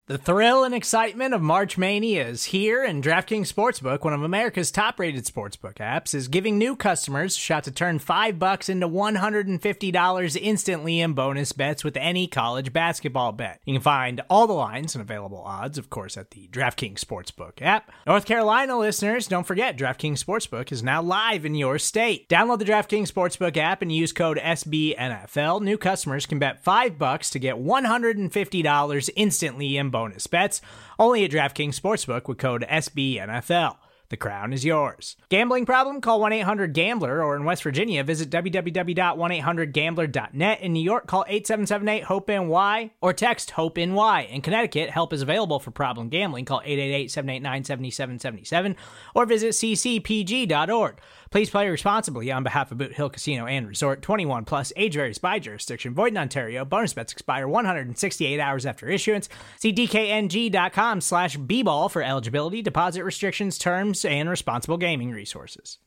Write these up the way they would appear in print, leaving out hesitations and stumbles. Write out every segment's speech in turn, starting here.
The thrill and excitement of March Mania is here, and DraftKings Sportsbook, one of America's top-rated sportsbook apps, is giving new customers a shot to turn $5 into $150 instantly in bonus bets with any college basketball bet. You can find all the lines and available odds, of course, at the DraftKings Sportsbook app. North Carolina listeners, don't forget, DraftKings Sportsbook is now live in your state. Download the DraftKings Sportsbook app and use code SBNFL. New customers can bet $5 to get $150 instantly in bonus bets, only at DraftKings Sportsbook with code SBNFL. The crown is yours. Gambling problem? Call 1-800-GAMBLER, or in West Virginia, visit www.1800gambler.net. In New York, call 877-8-HOPE-NY or text HOPE-NY. In Connecticut, help is available for problem gambling. Call 888-789-7777 or visit ccpg.org. Please play responsibly on behalf of Boot Hill Casino and Resort. 21 plus, age varies by jurisdiction. Void in Ontario. Bonus bets expire 168 hours after issuance. See dkng.com/bball for eligibility, deposit restrictions, terms, and responsible gaming resources.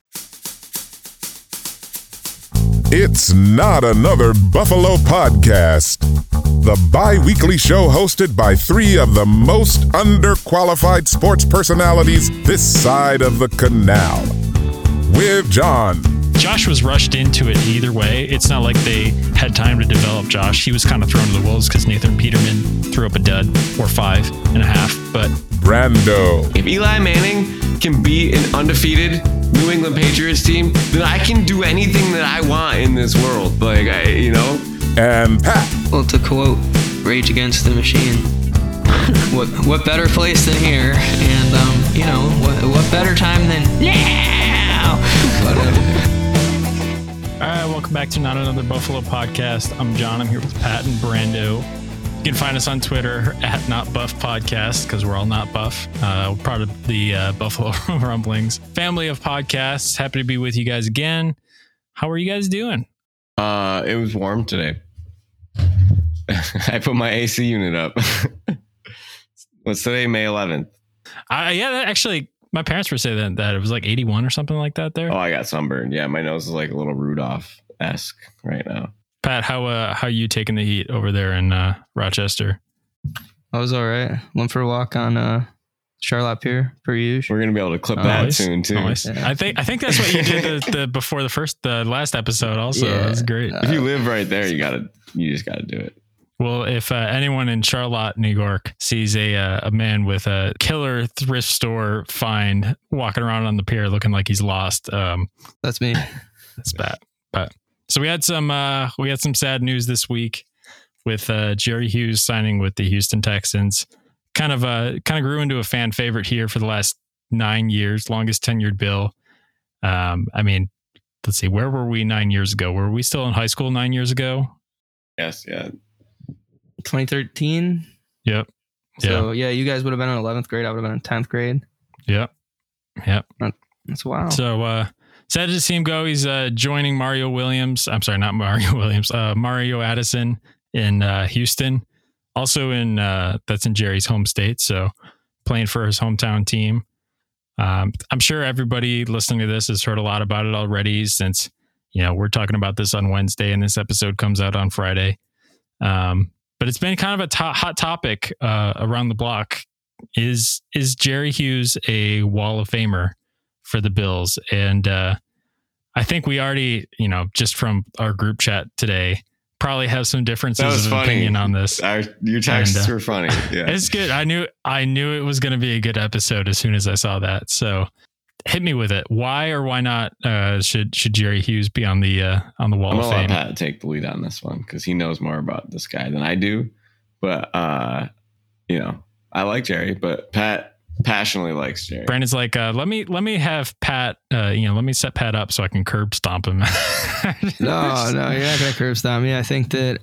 It's not another Buffalo podcast. The bi-weekly show hosted by three of the most underqualified sports personalities this side of the canal. With John. Josh was rushed into it either way. It's not like they had time to develop Josh. He was kind of thrown to the wolves because Nathan Peterman threw up a dud or 5.5. But Brando. If Eli Manning can beat an undefeated New England Patriots team, then I can do anything that I want in this world. And Pat. Well, to quote Rage Against the Machine, what better place than here? And, what better time than now? All right, welcome back to Not Another Buffalo podcast. I'm John. I'm here with Pat and Brando. You can find us on Twitter at Not Buff Podcast because we're all not buff. We're part of the Buffalo Rumblings family of podcasts. Happy to be with you guys again. How are you guys doing? It was warm today. I put my AC unit up. What's today? May 11th. Actually, my parents were saying that it was like 81 or something like that there. Oh, I got sunburned. Yeah, my nose is like a little Rudolph-esque right now. Pat, how you taking the heat over there in Rochester? I was all right. Went for a walk on Charlotte Pier, per usual. We're gonna be able to clip that soon too. Nice. Yeah. I think that's what you did before the last episode. Also, yeah. That was great. If you live right there, you just gotta do it. Well, if anyone in Charlotte, New York sees a man with a killer thrift store find walking around on the pier looking like he's lost, that's me. That's bad. But so we had some sad news this week with Jerry Hughes signing with the Houston Texans. Kind of grew into a fan favorite here for the last 9 years, longest tenured Bill. Let's see, where were we 9 years ago? Were we still in high school 9 years ago? Yes, yeah. 2013. Yep. So yeah, you guys would have been in 11th grade. I would have been in 10th grade. Yep. That's wild. So sad to see him go. He's joining Mario Williams. I'm sorry, not Mario Williams. Mario Addison in Houston. Also that's in Jerry's home state. So playing for his hometown team. I'm sure everybody listening to this has heard a lot about it already since, we're talking about this on Wednesday and this episode comes out on Friday. But it's been kind of a hot topic around the block. Is Jerry Hughes a Wall of Famer for the Bills? And I think we already, just from our group chat today, probably have some differences of opinion on this. Your texts were funny. Yeah, it's good. I knew it was going to be a good episode as soon as I saw that. So hit me with it. Why or why not should Jerry Hughes be on the Wall of Fame? I'm gonna let Pat take the lead on this one because he knows more about this guy than I do. But I like Jerry, but Pat passionately likes Jerry. Brandon's like, let me have Pat. Let me set Pat up so I can curb stomp him. No, you're not gonna curb stomp me. I think that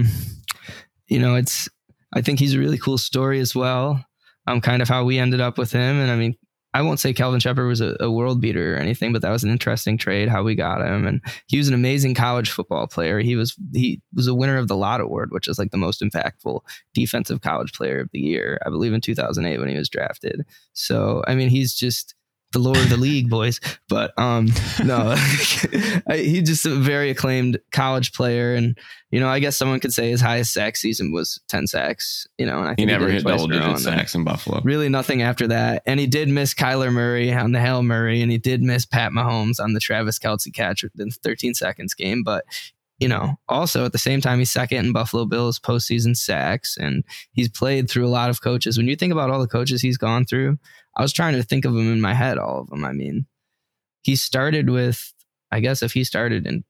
I think he's a really cool story as well. Kind of how we ended up with him, and I won't say Kelvin Shepard was a world beater or anything, but that was an interesting trade, how we got him. And he was an amazing college football player. He was a winner of the Lott Award, which is like the most impactful defensive college player of the year, I believe in 2008 when he was drafted. So, he's just the lore of the league, boys. But no, he's just a very acclaimed college player. And, I guess someone could say his highest sack season was 10 sacks, and I think he never hit double digit digit sacks in Buffalo. Really nothing after that. And he did miss Kyler Murray on the Hail Murray, and he did miss Pat Mahomes on the Travis Kelce catch in the 13 seconds game. But, also at the same time, he's second in Buffalo Bills postseason sacks, and he's played through a lot of coaches. When you think about all the coaches he's gone through, I was trying to think of them in my head, all of them. I mean, he started with, I guess if he started in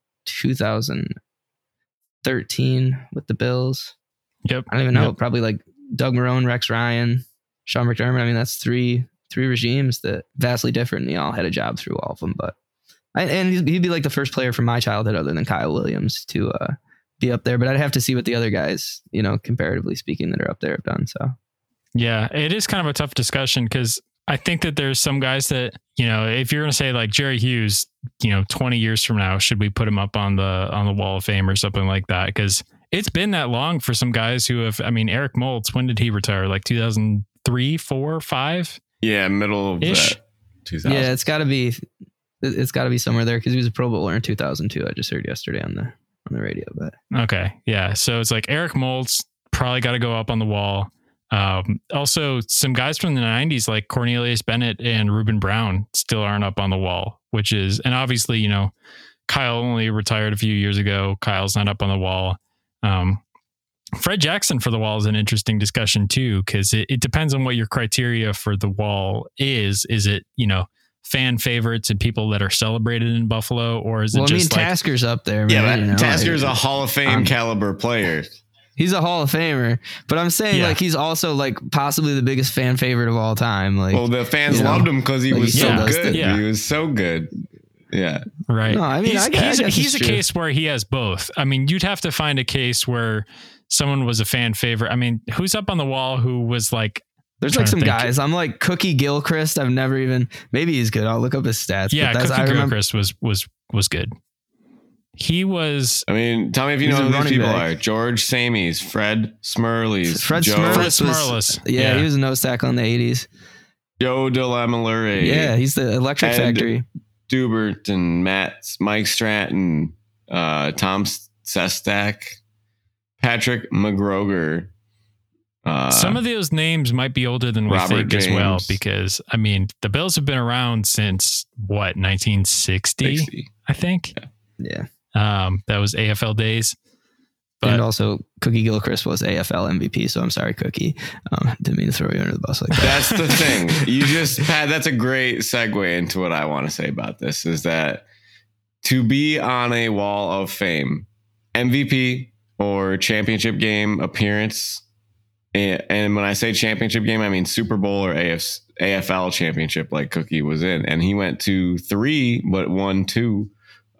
2013 with the Bills, Yep. I don't even know, probably like Doug Marrone, Rex Ryan, Sean McDermott. I mean, that's three regimes that vastly different, and they all had a job through all of them. But he'd be like the first player from my childhood other than Kyle Williams to be up there. But I'd have to see what the other guys, comparatively speaking, that are up there have done. So yeah, it is kind of a tough discussion because I think that there's some guys that, if you're going to say like Jerry Hughes, 20 years from now, should we put him up on the Wall of Fame or something like that? Because it's been that long for some guys who have, Eric Moulds, when did he retire? Like 2003, 4, 5? Yeah, middle of that 2000. Yeah, it's got to be somewhere there because he was a Pro Bowler in 2002. I just heard yesterday on the radio. But okay, yeah. So it's like Eric Moulds probably got to go up on the wall. Also, some guys from the 90s like Cornelius Bennett and Reuben Brown still aren't up on the wall, which is, and obviously, Kyle only retired a few years ago. Kyle's not up on the wall. Fred Jackson for the wall is an interesting discussion too, because it depends on what your criteria for the wall is. Is it, fan favorites and people that are celebrated in Buffalo, or is it just Tasker's up there, man. Yeah, Tasker's a Hall of Fame caliber player. He's a Hall of Famer, but I'm saying like he's also like possibly the biggest fan favorite of all time. Like, well, the fans loved him because he was so good. Yeah. He was so good. Yeah. Right. No, I mean, he's a case where he has both. I mean, you'd have to find a case where someone was a fan favorite. I mean, who's up on the wall who was like, there's like some guys. I'm like Cookie Gilchrist. I've never even, maybe he's good. I'll look up his stats. Yeah. Cookie Gilchrist was good. He was. I mean, tell me if you know who these people are. George Samies, Fred Smerles. Fred Smerles. Yeah, he was a nose tackle in the 80s. Joe DeLamallure. Yeah, he's the Electric Factory. Dubert and Mike Stratton, Tom Sestak, Patrick McGroger. Some of those names might be older than we think as well, because I mean, the Bills have been around since what, 1960, I think. Yeah. That was AFL days. But and also Cookie Gilchrist was AFL MVP. So I'm sorry, Cookie. Didn't mean to throw you under the bus like that. That's the thing. Pat, that's a great segue into what I want to say about this is that to be on a wall of fame, MVP or championship game appearance. And when I say championship game, I mean Super Bowl or AFL championship like Cookie was in. And he went to 3, but won 2.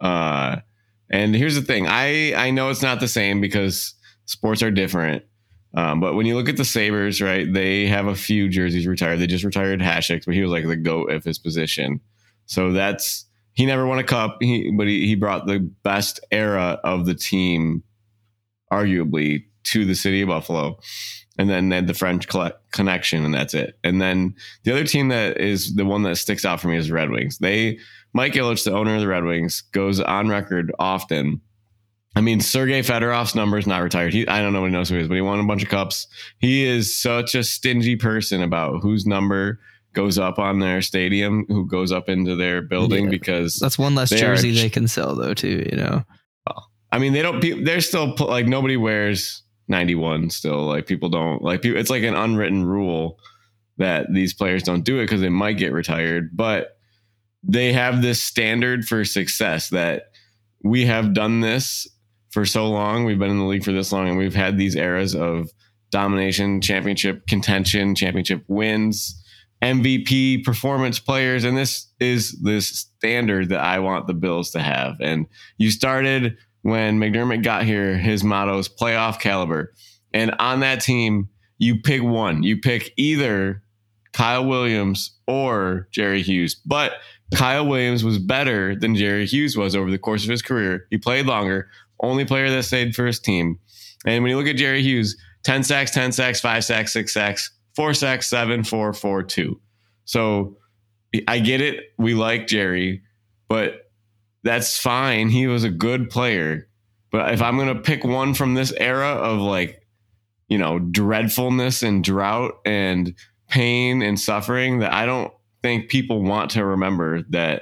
And here's the thing. I know it's not the same because sports are different. But when you look at the Sabres, right, they have a few jerseys retired. They just retired Hasek, but he was like the GOAT of his position. So he never won a cup, but he brought the best era of the team, arguably, to the city of Buffalo. And then they had the French connection, and that's it. And then the other team that is the one that sticks out for me is Red Wings. Mike Ilitch, the owner of the Red Wings, goes on record often. I mean, Sergei Fedorov's number is not retired. I don't know what he knows who he is, but he won a bunch of cups. He is such a stingy person about whose number goes up on their stadium, who goes up into their building, because that's one less jersey they can sell, though, too. Well, I mean, they're still like nobody wears 91 still. Like people don't like people. It's like an unwritten rule that these players don't do it because they might get retired, but they have this standard for success that we have done this for so long. We've been in the league for this long, and we've had these eras of domination, championship contention, championship wins, MVP performance players. And this is this standard that I want the Bills to have. And you started when McDermott got here, his motto is playoff caliber. And on that team, you pick one. You pick either Kyle Williams or Jerry Hughes. But Kyle Williams was better than Jerry Hughes was over the course of his career. He played longer. Only player that stayed for his team. And when you look at Jerry Hughes, 10 sacks, 5 sacks, 6 sacks, 4 sacks, 7, 4, 4, 2. So I get it. We like Jerry, but that's fine. He was a good player. But if I'm going to pick one from this era of like, you know, dreadfulness and drought and pain and suffering, that I don't think people want to remember, that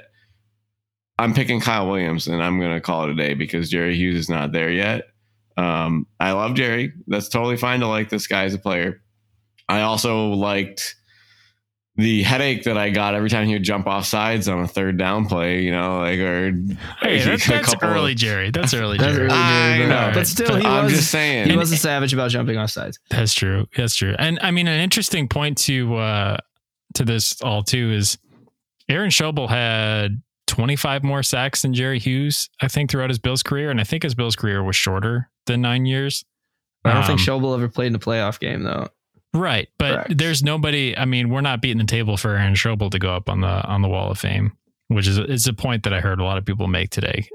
I'm picking Kyle Williams, and I'm going to call it a day because Jerry Hughes is not there yet. I love Jerry. That's totally fine to like this guy as a player. I also liked the headache that I got every time he would jump off sides on a third down play, you know, like, or hey, that's early, Jerry. That's early, Jerry. That's early, I Jerry, know, but still, I'm just saying, he wasn't savage about jumping off sides. That's true. That's true. And I mean, an interesting point to this all too is Aaron Schobel had 25 more sacks than Jerry Hughes, I think, throughout his Bills career. And I think his Bills career was shorter than 9 years. I don't think Schobel ever played in a playoff game though. Right. But Correct. There's nobody, I mean, we're not beating the table for Aaron Schobel to go up on the Wall of Fame, which is a point that I heard a lot of people make today.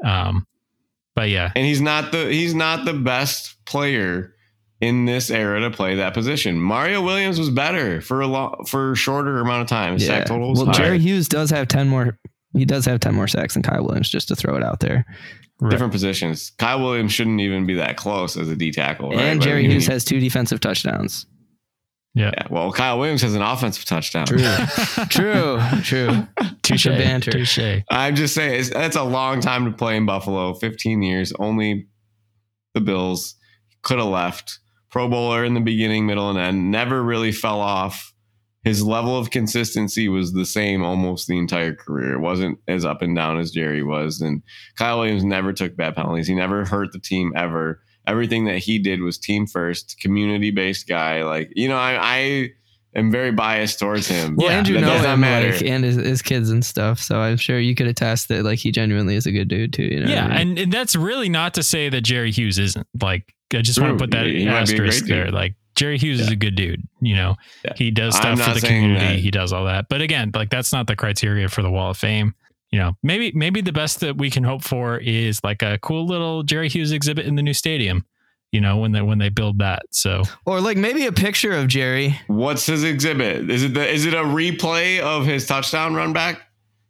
But yeah. And he's not the best player in this era to play that position. Mario Williams was better for a shorter amount of time. Yeah. Sack total was Well, higher. Jerry Hughes does have 10 more. He does have 10 more sacks than Kyle Williams, just to throw it out there. Different positions. Kyle Williams shouldn't even be that close as a D tackle. Right? And But Jerry I mean, Hughes has 2 defensive touchdowns. Yeah. Yeah. Well, Kyle Williams has an offensive touchdown. True. Touche. The banter. Touche. I'm just saying, that's a long time to play in Buffalo. 15 years. Only the Bills. Could have left. Pro Bowler in the beginning, middle, and end. Never really fell off. His level of consistency was the same almost the entire career. It wasn't as up and down as Jerry was. And Kyle Williams never took bad penalties. He never hurt the team ever. Everything that he did was team first, community-based guy. Like, you know, I am very biased towards him. Well, Andrew that knows does not him, matter. like, and his kids and stuff. So I'm sure you could attest that like he genuinely is a good dude too. You know Yeah. what I mean? And that's really not to say that Jerry Hughes isn't. Like, I just want to put that He might be a asterisk great dude. there. Like, Jerry Hughes is a good dude. You know, he does I'm stuff for not the saying community. that. He does all that. But again, like, that's not the criteria for the Wall of Fame. You know, maybe the best that we can hope for is like a cool little Jerry Hughes exhibit in the new stadium, you know, when they build that. So, Or like maybe a picture of Jerry. What's his exhibit? Is it a replay of his touchdown run back?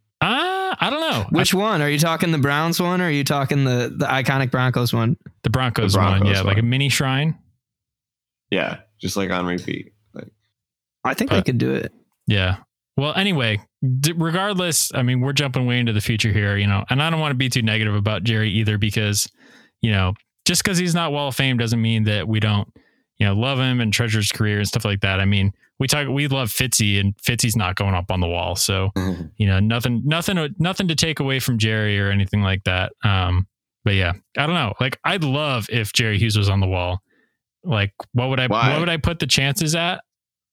I don't know. Which one? Are you talking the Browns one or are you talking the iconic Broncos one? The Broncos, The one. Broncos Yeah. Like a one. mini shrine. Yeah, just like on repeat. Like, I think they could do it. Yeah. Well, anyway, regardless, I mean, we're jumping way into the future here, you know, and I don't want to be too negative about Jerry either, because, you know, just because he's not Wall of Fame doesn't mean that we don't, you know, love him and treasure his career and stuff like that. I mean, we love Fitzy, and Fitzy's not going up on the wall. So, you know, nothing to take away from Jerry or anything like that. But yeah, I don't know. Like, I'd love if Jerry Hughes was on the wall. Like, what would I put the chances at?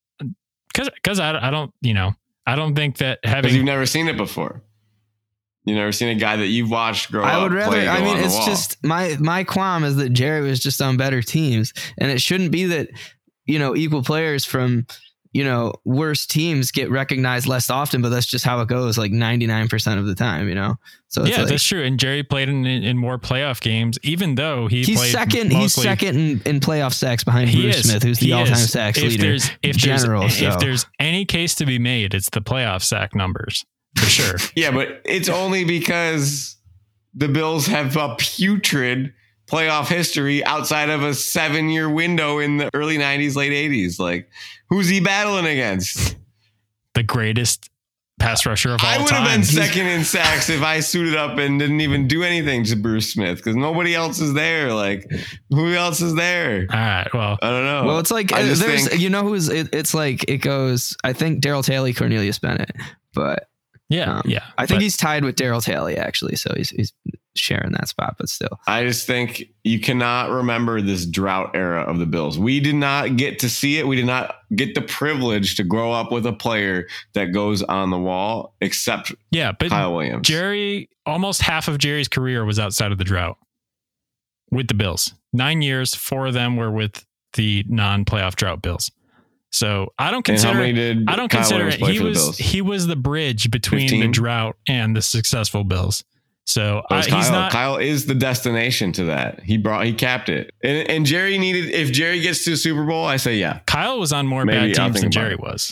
Cause I don't, you know, I don't think that because having, you've never seen it before. You've never seen a guy that you've watched grow up. I would rather. play, I go mean, on the it's wall. just my qualm is that Jerry was just on better teams, and it shouldn't be that, you know, equal players from, you know, worse teams get recognized less often, but that's just how it goes. Like 99% of the time, you know. So it's yeah, like, that's true. And Jerry played in more playoff games, even though he's second. He's second in playoff sacks behind Bruce Smith, who's the all-time sacks leader. If there's any case to be made, it's the playoff sack numbers for sure. Yeah, but it's only because the Bills have a putrid playoff history outside of a 7-year window in the early 90s, late 80s. Like, who's he battling against? The greatest pass rusher of all time. I would have been second in sacks if I suited up and didn't even do anything to Bruce Smith, because nobody else is there. Like, who else is there? All right. Well, I don't know. Well, it's like I just there's, think- you know, who's it's like it goes. I think Daryl Taylor, Cornelius Bennett, but yeah. I think he's tied with Daryl Taylor actually, so he's sharing that spot. But still, I just think you cannot remember this drought era of the Bills. We did not get to see it. We did not get the privilege to grow up with a player that goes on the wall, except but Kyle Williams. Jerry, almost half of Jerry's career was outside of the drought with the Bills. 9 years, 4 of them were with the non-playoff drought Bills. So I don't And how consider many did I don't Kyle consider Williams it. play for the Bills? He was the bridge between 15? the drought and the successful Bills. So But he's Kyle, not. Kyle is the destination to that. He capped it. And Jerry if Jerry gets to the Super Bowl, I say yeah. Kyle was on more Maybe bad I'll teams think than about Jerry it. was.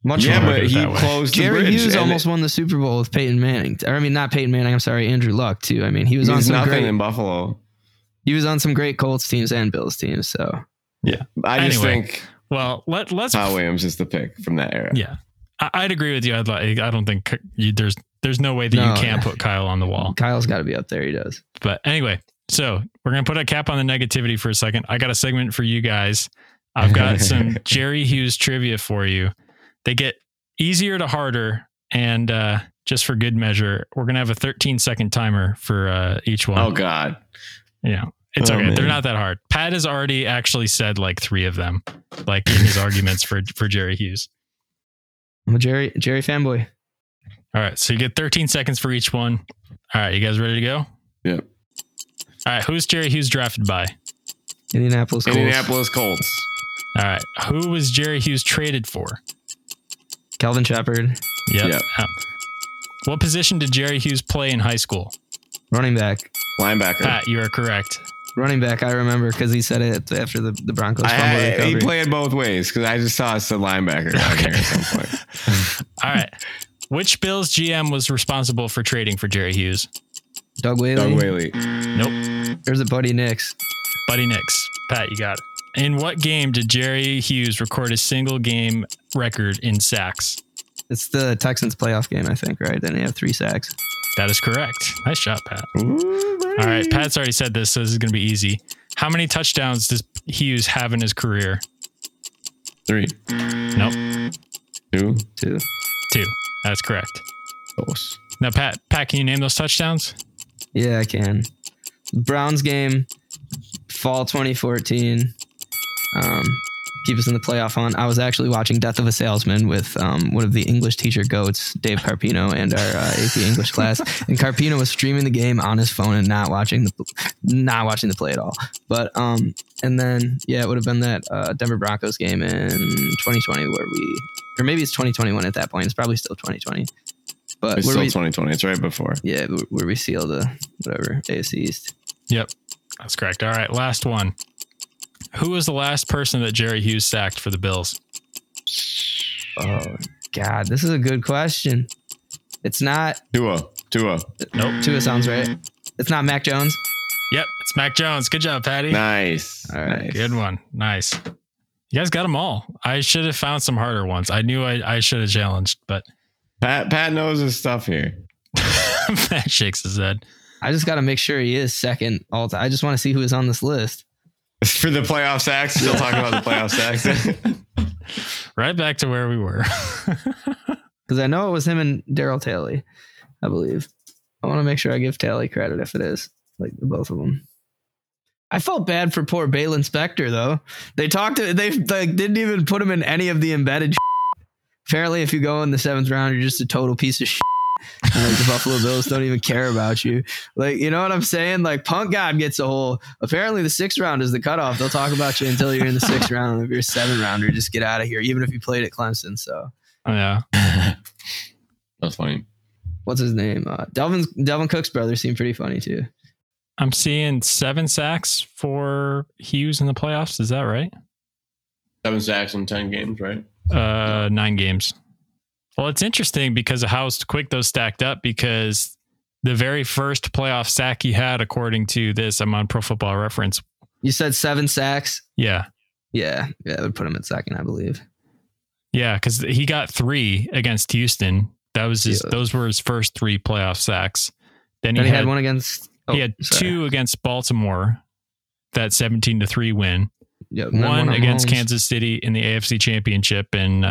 Much Yeah, more. but he that way. closed the Jerry bridge. Hughes and almost won the Super Bowl with Peyton Manning. Or, I mean, not Peyton Manning. I'm sorry, Andrew Luck too. I mean, he was on He's some nothing great. in Buffalo. He was on some great Colts teams and Bills teams. So I just Anyway. think Well, let's. Kyle Williams is the pick from that era. Yeah, I'd agree with you. I don't think there's no way that No. you can't put Kyle on the wall. Kyle's got to be up there. He does. But anyway, so we're going to put a cap on the negativity for a second. I got a segment for you guys. I've got some Jerry Hughes trivia for you. They get easier to harder. And just for good measure, we're going to have a 13-second timer for each one. Oh, God. Yeah, it's Oh, okay. man. They're not that hard. Pat has already actually said like 3 of them, like in his arguments for Jerry Hughes. I'm a Jerry fanboy. All right. So you get 13 seconds for each one. All right. You guys ready to go? Yep. All right. Who's Jerry Hughes drafted by? Indianapolis Colts. Indianapolis Colts. All right. Who was Jerry Hughes traded for? Kelvin Shepard. Yep. What position did Jerry Hughes play in high school? Running back. Linebacker. Pat, you are correct. Running back. I remember because he said it after the Broncos fumble He recovery. played both ways because I just saw us a linebacker down here at some point. All right. Which Bills GM was responsible for trading for Jerry Hughes? Doug Whaley. Doug Whaley. Nope. There's a Buddy Nix. Buddy Nix. Pat, you got it. In what game did Jerry Hughes record a single game record in sacks? It's the Texans playoff game, I think, right? Then they have 3 sacks. That is correct. Nice shot, Pat. Ooh, All right. Pat's already said this, so this is going to be easy. How many touchdowns does Hughes have in his career? 3. Nope. 2. 2. 2. That's correct. Close. Now, Pat, can you name those touchdowns? Yeah, I can. Browns game, fall 2014. Keep us in the playoff hunt. I was actually watching Death of a Salesman with one of the English teacher goats, Dave Carpino, and our AP English class. And Carpino was streaming the game on his phone and not watching the play at all. But and then it would have been that Denver Broncos game in 2020 or maybe it's 2021 at that point. It's probably still 2020. But It's still 2020. It's right before. Yeah, where we sealed the AFC East. Yep. That's correct. All right. Last one. Who was the last person that Jerry Hughes sacked for the Bills? Oh, God, this is a good question. It's not. Tua. Nope. Tua sounds right. It's not Mac Jones. Yep. It's Mac Jones. Good job, Patty. Nice. All right. Nice. Good one. Nice. You guys got them all. I should have found some harder ones. I knew I should have challenged, but Pat knows his stuff here. Pat shakes his head. I just got to make sure he is second all time. I just want to see who is on this list. For the playoff sacks, still talking about the playoff sacks. Right back to where we were. Because I know it was him and Daryl Talley, I believe. I want to make sure I give Talley credit if it is, like the both of them. I felt bad for poor Balin Spector though. They didn't even put him in any of the embedded. Apparently, if you go in the 7th round, you're just a total piece of shit. And like the Buffalo Bills don't even care about you. Like, you know what I'm saying? Like Punk God gets a whole. Apparently, the 6th round is the cutoff. They'll talk about you until you're in the 6th round. If you're a 7th rounder, just get out of here. Even if you played at Clemson. So, Yeah. That's funny. what's his name? Delvin Cook's brother seemed pretty funny too. I'm seeing 7 sacks for Hughes in the playoffs. Is that right? 7 sacks in 10 games, right? 9 games. Well, it's interesting because of how quick those stacked up, because the very first playoff sack he had, according to this, I'm on Pro Football Reference. You said 7 sacks. Yeah. Yeah, that would put him at second, I believe. Yeah, because he got 3 against Houston. That was those were his first 3 playoff sacks. Then he had one against. He had 2 against Baltimore, that 17-3 win. Yeah, One against Mahomes. Kansas City in the AFC Championship in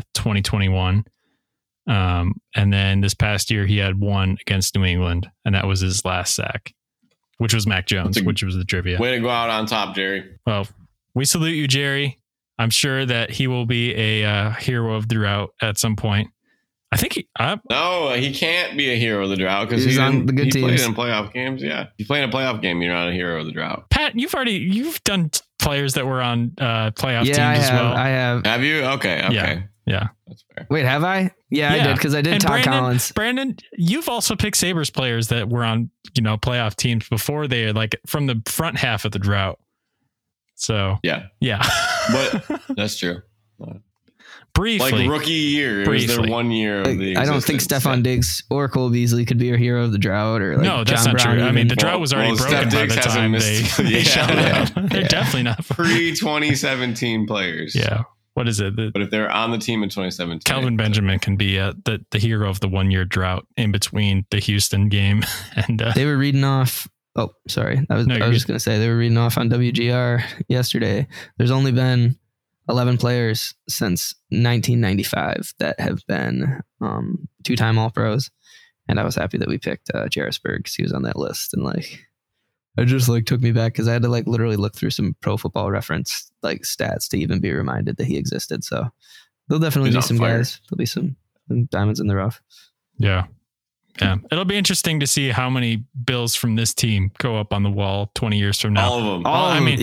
2021. And then this past year, he had 1 against New England, and that was his last sack, which was Mac Jones, which was the trivia. Way to go out on top, Jerry. Well, we salute you, Jerry. I'm sure that he will be a hero of the drought at some point. I think No, he can't be a hero of the drought because He's on the good he played teams. in playoff games. Yeah, if you play in a playoff game, you're not a hero of the drought. Pat, you've done players that were on playoff teams I as have. well. I have. Have you? Okay. Yeah. That's fair. Wait, have I? Yeah, I did because I did And Todd Collins. Brandon, you've also picked Sabres players that were on, playoff teams before they like from the front half of the drought. So Yeah, yeah. but that's true. Briefly. Like rookie year. It was their 1 year of the I don't think Stephon Diggs or Cole Beasley could be a hero of the drought, or like no, that's John not Brown true. I even. mean, the drought was already broken by the time they shot up. They're definitely not pre-2017 players. Yeah. What is it? But if they're on the team in 2017, Kelvin Benjamin can be the hero of the 1 year drought in between the Houston game and they were reading off. Oh, sorry. I was just going to say they were reading off on WGR yesterday. There's only been 11 players since 1995 that have been two-time All-Pros, and I was happy that we picked Jarrisburg because he was on that list, and like it just like took me back because I had to like literally look through some Pro Football Reference like stats to even be reminded that he existed. So there'll definitely be some guys. There'll be some diamonds in the rough. Yeah. Yeah. It'll be interesting to see how many Bills from this team go up on the wall 20 years from now. All of them. I mean,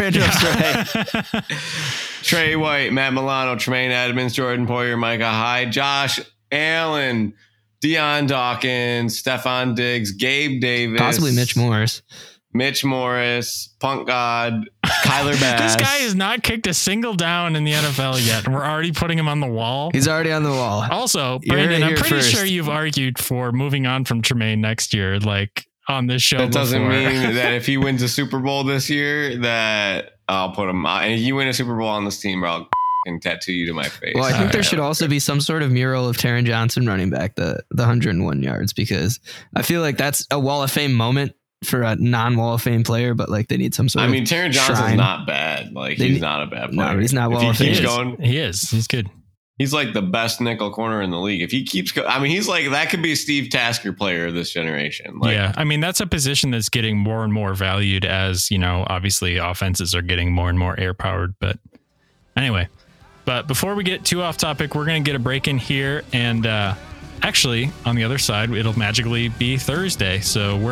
Right. Trey White, Matt Milano, Tremaine Edmonds, Jordan Poyer, Micah Hyde, Josh Allen, Deion Dawkins, Stephon Diggs, Gabe Davis. Possibly Mitch Morris, Punk God, Kyler This Bass. guy has not kicked a single down in the NFL yet, and we're already putting him on the wall. He's already on the wall. Also, Brandon, I'm pretty sure you've argued for moving on from Tremaine next year, like on this show. That doesn't mean that if he wins a Super Bowl this year, that I'll put him on. And if you win a Super Bowl on this team, I'll tattoo you to my face. Well, I think there should also be some sort of mural of Taron Johnson running back the 101 yards, because I feel like that's a Wall of Fame moment for a non-Wall of Fame player, but like they need some sort of Taron Johnson's shrine. not bad. Like he's not a bad player. No, he's not Wall of Fame. He is. He's good. He's like the best nickel corner in the league. If he keeps going, I mean, he's like, that could be a Steve Tasker player of this generation. Like, yeah. I mean, that's a position that's getting more and more valued as, you know, obviously offenses are getting more and more air powered. But anyway, but before we get too off topic, we're going to get a break in here. And actually, on the other side, it'll magically be Thursday. So we're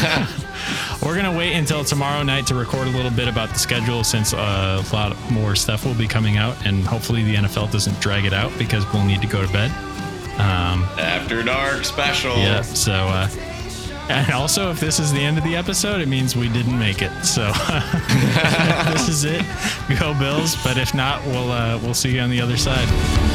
gonna wait until tomorrow night to record a little bit about the schedule, since a lot more stuff will be coming out, and hopefully the NFL doesn't drag it out because we'll need to go to bed. After Dark special. Yeah. So, and also, if this is the end of the episode, it means we didn't make it. So this is it. Go Bills. But if not, we'll see you on the other side.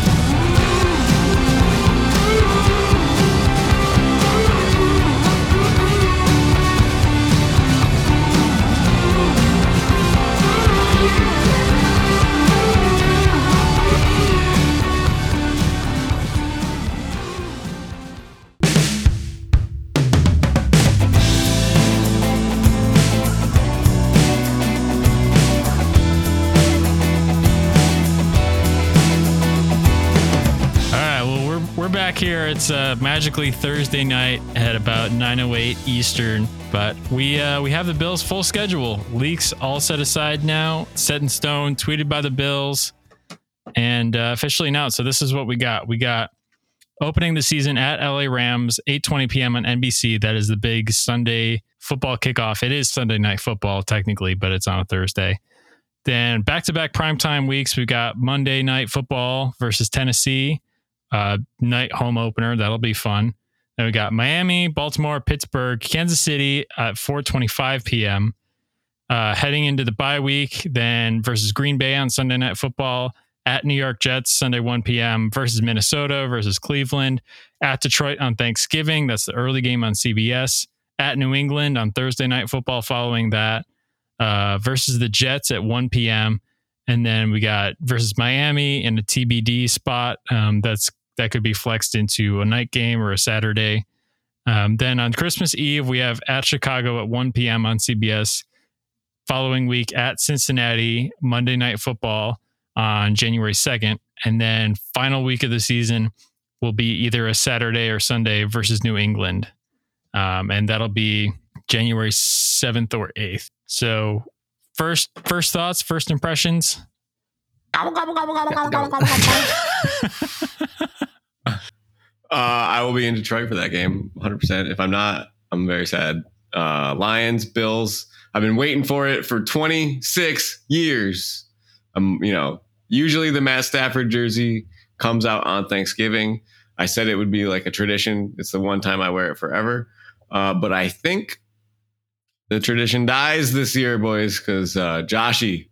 Here it's magically Thursday night at about 9:08 Eastern, but we have the Bills' full schedule, leaks all set aside now, set in stone, tweeted by the Bills, and officially announced. So this is what we got. We got opening the season at LA Rams, 8:20 p.m. on NBC. That is the big Sunday football kickoff. It is Sunday night football technically, but it's on a Thursday. Then back-to-back primetime weeks. We've got Monday night football versus Tennessee. Night home opener. That'll be fun. Then we got Miami, Baltimore, Pittsburgh, Kansas City at 4:25 p.m. Heading into the bye week, then versus Green Bay on Sunday Night Football, at New York Jets Sunday 1 p.m. versus Minnesota versus Cleveland, at Detroit on Thanksgiving. That's the early game on CBS. At New England on Thursday Night Football following that, versus the Jets at 1 p.m. And then we got versus Miami in a TBD spot. That could be flexed into a night game or a Saturday. Then on Christmas Eve, we have at Chicago at 1 p.m. on CBS. Following week at Cincinnati, Monday Night Football on January 2nd. And then final week of the season will be either a Saturday or Sunday versus New England. And that'll be January 7th or 8th. So first thoughts, first impressions. I will be in Detroit for that game, 100%. If I'm not, I'm very sad. Lions, Bills. I've been waiting for it for 26 years. Usually the Matt Stafford jersey comes out on Thanksgiving. I said it would be like a tradition. It's the one time I wear it forever. But I think the tradition dies this year, boys, because Joshy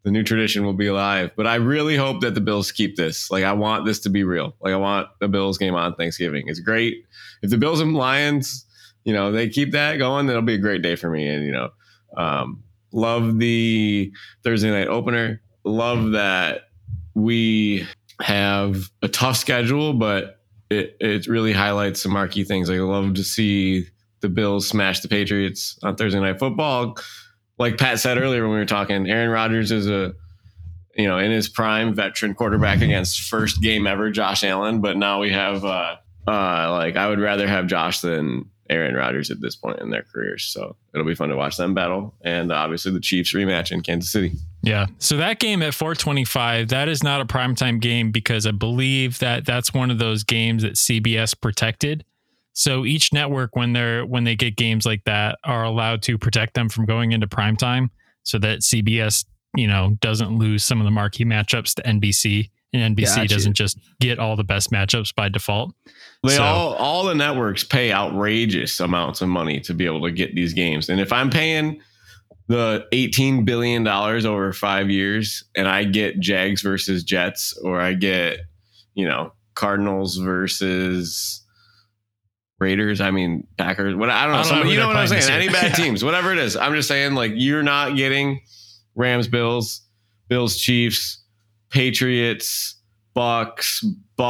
the new tradition will be alive. But I really hope that the Bills keep this. Like, I want this to be real. Like, I want the Bills game on Thanksgiving. It's great. If the Bills and Lions, they keep that going, that'll be a great day for me. And, love the Thursday night opener. Love that we have a tough schedule, but it really highlights some marquee things. Like, I love to see the Bills smash the Patriots on Thursday Night Football. Like Pat said earlier when we were talking, Aaron Rodgers is in his prime veteran quarterback against first game ever Josh Allen. But now we have I would rather have Josh than Aaron Rodgers at this point in their careers. So it'll be fun to watch them battle. And obviously the Chiefs rematch in Kansas City. Yeah. So that game at 4:25, that is not a primetime game because I believe that's one of those games that CBS protected. So each network, when they get games like that, are allowed to protect them from going into primetime so that CBS, doesn't lose some of the marquee matchups to NBC. And NBC doesn't just get all the best matchups by default. All the networks pay outrageous amounts of money to be able to get these games. And if I'm paying the $18 billion over 5 years and I get Jags versus Jets, or I get, Cardinals versus Raiders, Packers, I don't know. You know what I'm saying? Any bad teams, whatever it is. I'm just saying, like, you're not getting Rams, Bills, Chiefs, Patriots, Bucks,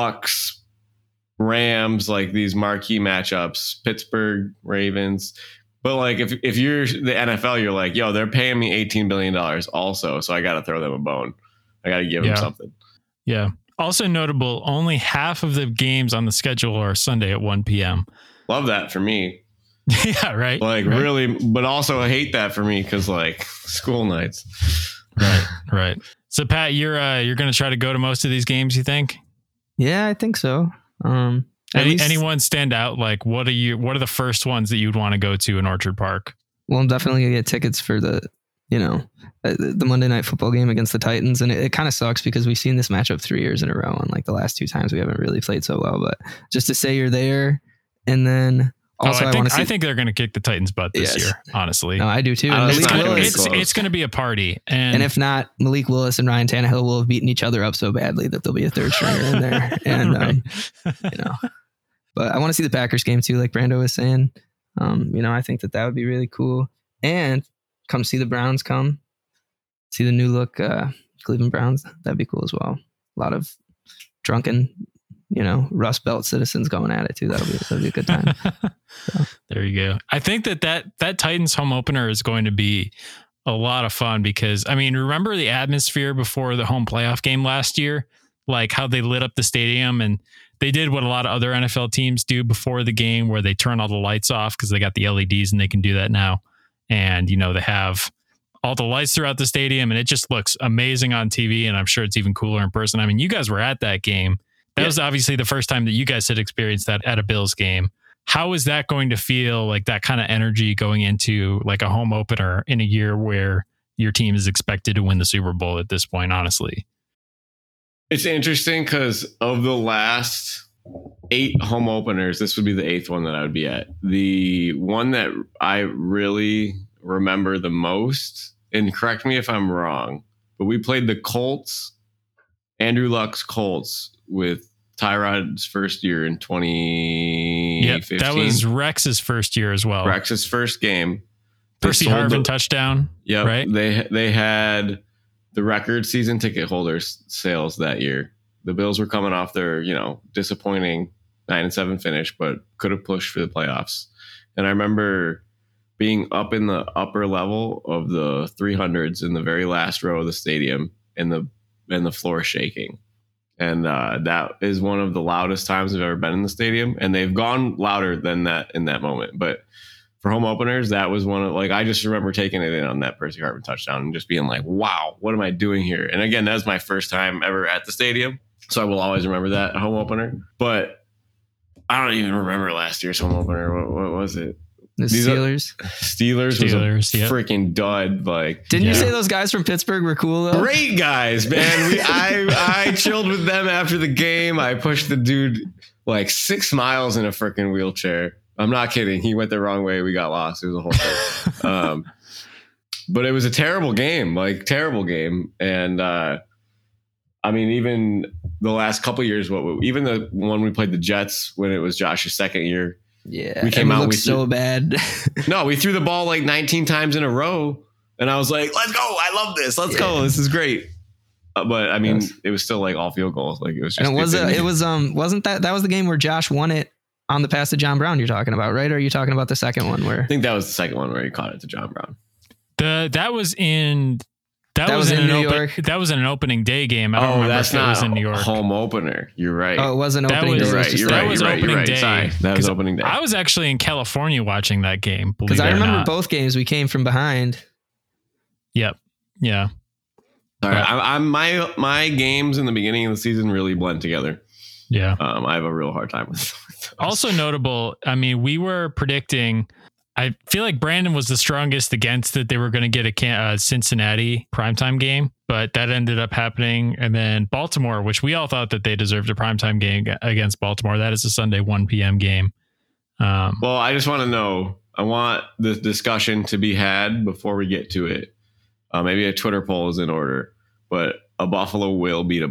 Rams, like these marquee matchups, Pittsburgh, Ravens. But like, if you're the NFL, you're like, yo, they're paying me $18 billion also. So I got to throw them a bone. I got to give them something. Yeah. Also notable, only half of the games on the schedule are Sunday at 1 p.m. Love that for me. Yeah, right. Like, right. Really, but also I hate that for me because, like, school nights. Right. So Pat, you're going to try to go to most of these games, you think? Yeah, I think so. Anyone stand out? Like, what are the first ones that you'd want to go to in Orchard Park? Well, I'm definitely gonna get tickets for the Monday Night Football game against the Titans, and it kind of sucks because we've seen this matchup 3 years in a row, and like the last two times we haven't really played so well. But just to say you're there, and then also I think they're going to kick the Titans' butt this year. Honestly, no, I do too. It's going to be a party, and if not, Malik Willis and Ryan Tannehill will have beaten each other up so badly that there'll be a third stringer in there, and But I want to see the Packers game too, like Brando was saying. I think that would be really cool. And come see the Browns see the new look Cleveland Browns. That'd be cool as well. A lot of drunken, Rust Belt citizens going at it too. That'll be a good time. So. There you go. I think that Titans home opener is going to be a lot of fun because, remember the atmosphere before the home playoff game last year? Like how they lit up the stadium, and they did what a lot of other NFL teams do before the game where they turn all the lights off because they got the LEDs and they can do that now. And, they have all the lights throughout the stadium and it just looks amazing on TV. And I'm sure it's even cooler in person. You guys were at that game. That was obviously the first time that you guys had experienced that at a Bills game. How is that going to feel, like that kind of energy going into like a home opener in a year where your team is expected to win the Super Bowl at this point, honestly? It's interesting because of the last 8 home openers, this would be the 8th one that I would be at. The one that I really remember the most, and correct me if I'm wrong, but we played the Colts, Andrew Luck's Colts, with Tyrod's first year in 2015. That was Rex's first year as well. Rex's first game. Percy Harvin touchdown. Yep. Right. They had the record season ticket holders sales that year. The Bills were coming off their, disappointing 9-7 finish, but could have pushed for the playoffs. And I remember being up in the upper level of the 300s in the very last row of the stadium and the floor shaking. And that is one of the loudest times I've ever been in the stadium. And they've gone louder than that in that moment. But for home openers, that was one of, I just remember taking it in on that Percy Harvin touchdown and just being like, wow, what am I doing here? And again, that was my first time ever at the stadium. So I will always remember that home opener. But I don't even remember last year's home opener. What was it? The Steelers. Steelers was a freaking dud. Didn't you say those guys from Pittsburgh were cool though? Great guys, man. I chilled with them after the game. I pushed the dude 6 miles in a freaking wheelchair. I'm not kidding. He went the wrong way. We got lost. It was a whole thing. But it was a terrible game, And I mean, even the last couple of years, even the one we played the Jets when it was Josh's second year. Yeah, we came out. We so bad. No, we threw the ball like 19 times in a row, and I was like, "Let's go! I love this. Let's go! This is great." But I mean, it was still like all field goals. Like it was just. And wasn't that was the game where Josh won it on the pass to John Brown? You're talking about, right? Or are you talking about the second one where? I think that was the second one where he caught it to John Brown. That was in New York. That was in an opening day game. I don't remember if it was in New York. Home opener. You're right. Oh, it wasn't opening day. You're right. Sorry. That was opening day. I was actually in California watching that game. Because I remember both games we came from behind. Yep. Yeah. All right. My games in the beginning of the season really blend together. Yeah. I have a real hard time with those. Also notable. I mean, we were predicting. I feel like Brandon was the strongest against that they were going to get a Cincinnati primetime game, but that ended up happening. And then Baltimore, which we all thought that they deserved a primetime game against Baltimore. That is a Sunday 1 p.m. game. Well, I just want to know. I want the discussion to be had before we get to it. Maybe a Twitter poll is in order, but a Buffalo will beat a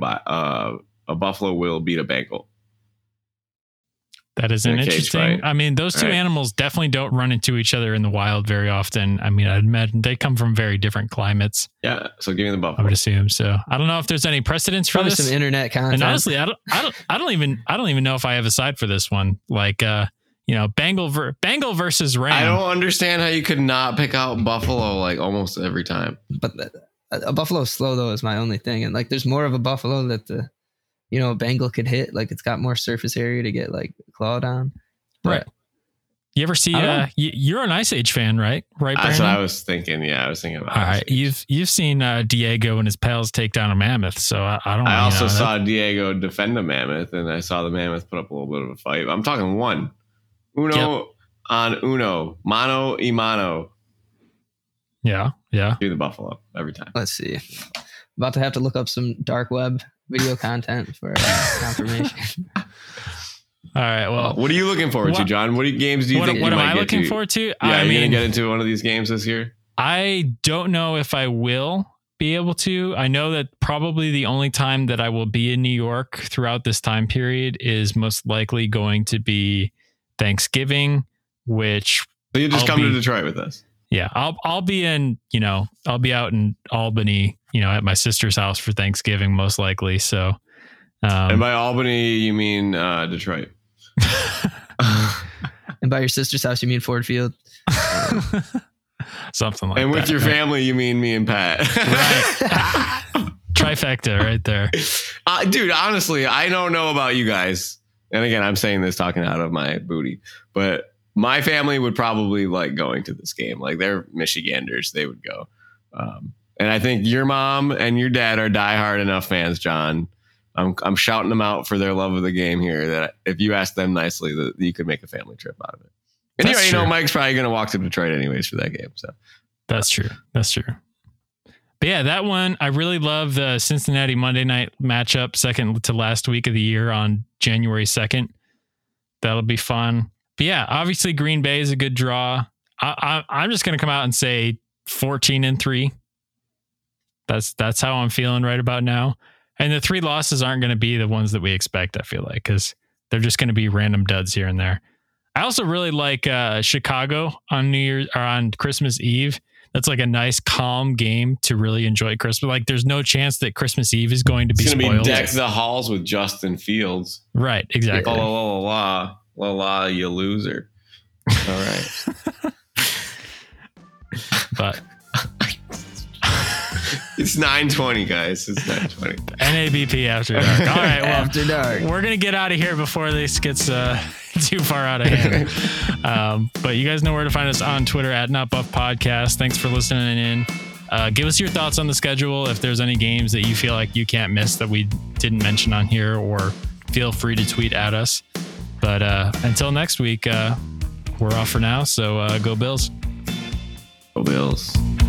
Bengal. That is an interesting. I mean, those two animals definitely don't run into each other in the wild very often. I mean, I'd imagine they come from very different climates. Yeah, so give me the Buffalo. I would assume so. I don't know if there's any precedence for Probably this. Some internet content. And honestly, I don't even know if I have a side for this one. Like, Bengal versus Ram. I don't understand how you could not pick out Buffalo like almost every time. But a Buffalo slow though is my only thing, and like there's more of a Buffalo that a Bengal could hit. Like it's got more surface area to get like clawed on. Right. You ever see? You're an Ice Age fan, right? Right. That's what I was thinking. Yeah, I was thinking about. All right, you've seen Diego and his pals take down a mammoth, so I don't. I also saw Diego defend a mammoth, and I saw the mammoth put up a little bit of a fight. I'm talking uno on uno, mano y mano. Yeah. Do the Buffalo every time. Let's see. About to have to look up some dark web video content for confirmation. All right. Well, what are you looking forward to, John? What games do you think? What am I looking forward to? Yeah, are you going to get into one of these games this year? I don't know if I will be able to. I know that probably the only time that I will be in New York throughout this time period is most likely going to be Thanksgiving, which. So you just come to Detroit with us. Yeah, I'll be in, I'll be out in Albany, at my sister's house for Thanksgiving, most likely. So, and by Albany, you mean Detroit. And by your sister's house, you mean Ford Field. Something like that. And with your family, you mean me and Pat. Right. Trifecta right there. Dude, honestly, I don't know about you guys. And again, I'm saying this talking out of my booty, but my family would probably like going to this game. Like they're Michiganders. They would go. And I think your mom and your dad are diehard enough fans, John. I'm shouting them out for their love of the game here that if you ask them nicely, that you could make a family trip out of it. And you know Mike's probably going to walk to Detroit anyways for that game. So that's true. But yeah, that one, I really love the Cincinnati Monday night matchup, second to last week of the year on January 2nd. That'll be fun. But yeah, obviously Green Bay is a good draw. I'm just going to come out and say 14-3. That's how I'm feeling right about now. And the 3 losses aren't going to be the ones that we expect, I feel like, because they're just going to be random duds here and there. I also really like Chicago on New Year's or on Christmas Eve. That's like a nice, calm game to really enjoy Christmas. Like, there's no chance that Christmas Eve is going to be spoiled. It's going to be deck the halls with Justin Fields. Right, exactly. La, you loser. All right. But it's 9:20, guys. It's 9:20. NABP After Dark. All right, well, After Dark. We're going to get out of here before this gets too far out of hand. But you guys know where to find us on Twitter at NotBuffPodcast. Thanks for listening in. Give us your thoughts on the schedule. If there's any games that you feel like you can't miss that we didn't mention on here, or feel free to tweet at us. But until next week, we're off for now. So go Bills. Go Bills.